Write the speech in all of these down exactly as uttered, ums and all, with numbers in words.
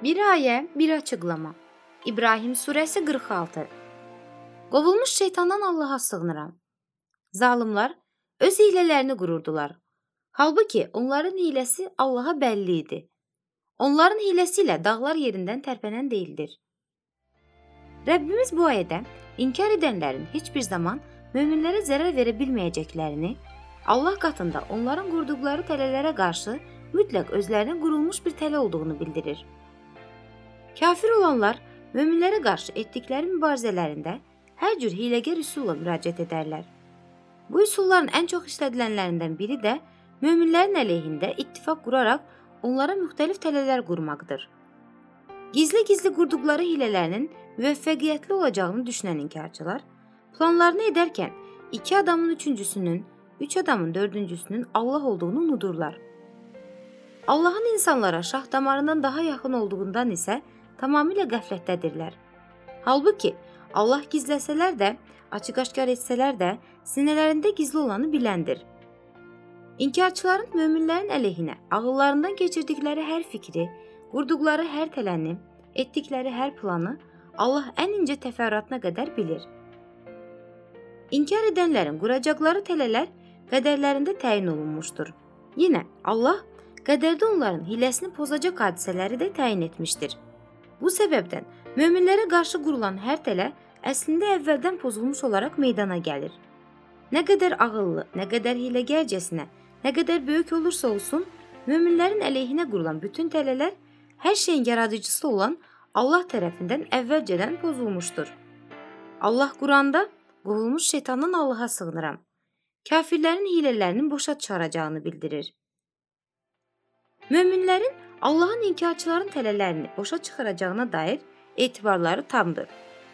Bir ayə, bir açıqlama. İbrahim surəsi qırx altı. Qovulmuş şeytandan Allaha sığınıram. Zalımlar öz hilələrini qururdular. Halbuki onların hiləsi Allaha bəlli idi. Onların hiləsi ilə dağlar yerindən tərpənən deyildir. Rəbbimiz bu ayədə inkar edənlərin heç bir zaman möminlərə zərər verə bilməyəcəklərini, Allah qatında onların qurduqları tələlərə qarşı mütləq özlərinin qurulmuş bir tələ olduğunu bildirir. Kafir olanlar möminlərə qarşı etdikləri mübarizələrində hər cür hiləgər üsulla müraciət edərlər. Bu üsulların ən çox işlədilənlərindən biri də möminlərin əleyhində ittifaq quraraq onlara müxtəlif tələlər qurmaqdır. Gizli-gizli qurduqları hilələrinin müvəffəqiyyətli olacağını düşünən inkarçılar, planlarını edərkən iki adamın üçüncüsünün, üç adamın dördüncüsünün Allah olduğunu unudurlar. Allahın insanlara şah damarından daha yaxın olduğundan isə tamamilə qəflətdədirlər. Halbuki Allah gizləsələr də, açıq-aşkar etsələr də, sinələrində gizli olanı biləndir. İnkarçıların möminlərin əleyhinə ağıllarından keçirdikləri hər fikri, qurduqları hər tələni, etdikləri hər planı Allah ən incə təfərrüatına qədər bilir. İnkar edənlərin quracaqları tələlər qədərlərində təyin olunmuşdur. Yenə Allah qədərdə onların hiləsini pozacaq hadisələri də təyin etmişdir. Bu səbəbdən möminlərə qarşı qurulan hər tələ əslində əvvəldən pozulmuş olaraq meydana gəlir. Nə qədər ağıllı, nə qədər hiləgərcəsinə, nə qədər böyük olursa olsun, möminlərin əleyhinə qurulan bütün tələlər hər şeyin yaradıcısı olan Allah tərəfindən əvvəlcədən pozulmuşdur. Allah Quranda qovulmuş şeytandan Allaha sığınıram. Kafirlərin hilələrinin boşa çıxaracağını bildirir. Möminlərin Allahın inkarçıların tələlərini boşa çıxaracağına dair etibarları tamdır.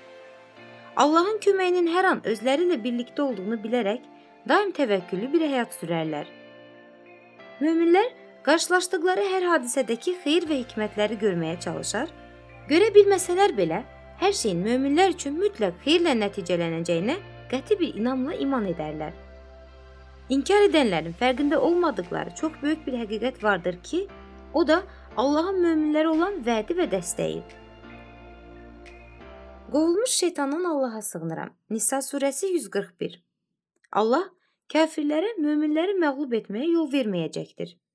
Allahın köməyinin hər an özləri ilə birlikdə olduğunu bilərək daim təvəkküllü bir həyat sürərlər. Möminlər qarşılaşdıqları hər hadisədəki xeyir və hikmətləri görməyə çalışar, görə bilməsələr belə hər şeyin möminlər üçün mütləq xeyirlə nəticələnəcəyinə qəti bir inamla iman edərlər. İnkar edənlərin fərqində olmadıqları çox böyük bir həqiqət vardır ki, o da Allahın möminlərə olan vədi və dəstəyi. Qovulmuş şeytandan Allaha sığınıram. Nisa surəsi yüz qırx bir. Allah kafirlərə möminləri məğlub etməyə yol verməyəcəkdir.